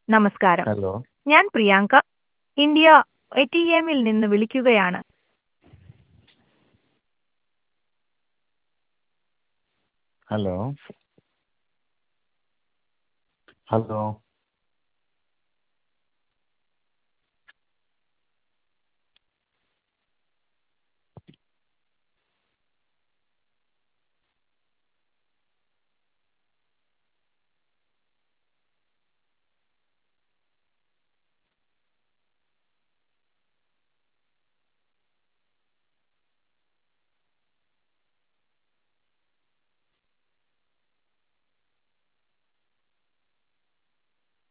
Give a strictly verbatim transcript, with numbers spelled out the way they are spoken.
നമസ്കാരം. ഹലോ ഞാൻ Priyanka, India A T എമ്മിൽ നിന്ന് വിളിക്കുകയാണ്. Hello hello